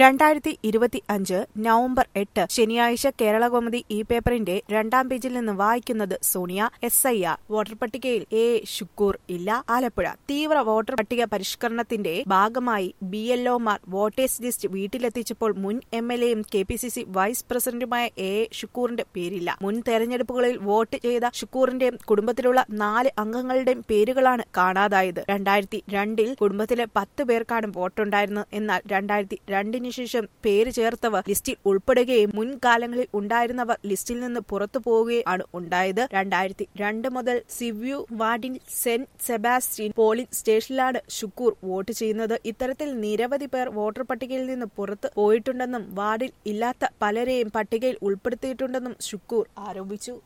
2025 November 8 ശനിയാഴ്ച കേരളകൗമുദി ഈ പേപ്പറിന്റെ രണ്ടാം പേജിൽ നിന്ന് വായിക്കുന്നത് സോണിയ. SIR വോട്ടർ പട്ടികയിൽ ഷുക്കൂർ ഇല്ല. ആലപ്പുഴ തീവ്ര വോട്ടർ പട്ടിക പരിഷ്കരണത്തിന്റെ ഭാഗമായി BLOമാർ വോട്ടേഴ്സ് ലിസ്റ്റ് വീട്ടിലെത്തിച്ചപ്പോൾ മുൻ MLAയും KPCC വൈസ് പ്രസിഡന്റുമായ ഷുക്കൂറിന്റെ പേരില്ല. മുൻ തെരഞ്ഞെടുപ്പുകളിൽ വോട്ട് ചെയ്ത ഷുക്കൂറിന്റെയും കുടുംബത്തിലുള്ള 4 അംഗങ്ങളുടെയും പേരുകളാണ് കാണാതായത്. 2002 കുടുംബത്തിലെ 10 പേർക്കാണ് വോട്ടുണ്ടായിരുന്നത്. എന്നാൽ 2002 ശേഷം പേര് ചേർത്തവർ ലിസ്റ്റിൽ ഉൾപ്പെടുകയും മുൻകാലങ്ങളിൽ ഉണ്ടായിരുന്നവർ ലിസ്റ്റിൽ നിന്ന് പുറത്തു പോവുകയാണ് ഉണ്ടായത്. 2002 മുതൽ സിവ്യൂ വാർഡിൽ സെന്റ് സെബാസ്റ്റ്യൻ പോളിംഗ് സ്റ്റേഷനിലാണ് ഷുക്കൂർ വോട്ട് ചെയ്യുന്നത്. ഇത്തരത്തിൽ നിരവധി പേർ വോട്ടർ പട്ടികയിൽ നിന്ന് പുറത്ത് പോയിട്ടുണ്ടെന്നും വാർഡിൽ ഇല്ലാത്ത പലരെയും പട്ടികയിൽ ഉൾപ്പെടുത്തിയിട്ടുണ്ടെന്നും ഷുക്കൂർ ആരോപിച്ചു.